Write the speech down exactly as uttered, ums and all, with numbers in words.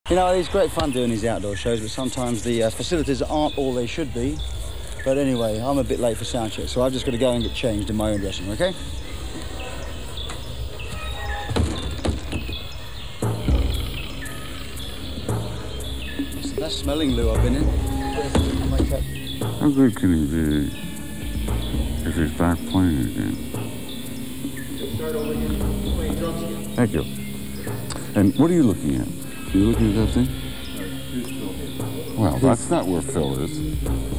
You know, it's great fun doing these outdoor shows, but sometimes the uh, facilities aren't all they should be. But anyway, I'm a bit late for sound check, so I've just got to go and get changed in my own dressing room, okay? It's the best smelling loo I've been in. How good can he be if he's back playing again? Thank you. And what are you looking at? Are you looking at that thing? Well, that's not where Phil is.